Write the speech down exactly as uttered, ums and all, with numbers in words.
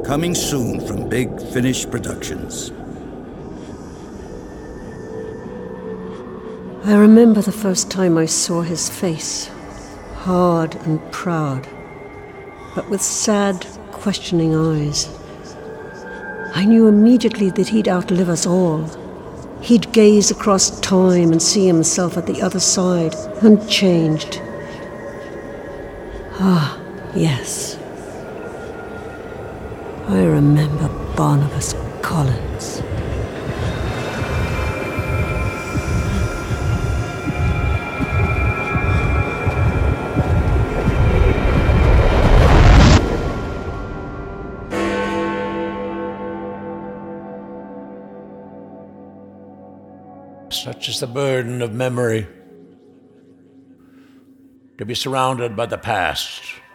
Coming soon from Big Finish Productions. I remember the first time I saw his face, hard and proud, but with sad, questioning eyes. I knew immediately that he'd outlive us all. He'd gaze across time and see himself at the other side, unchanged. Ah, yes. I remember Barnabas Collins. Such is the burden of memory, to be surrounded by the past,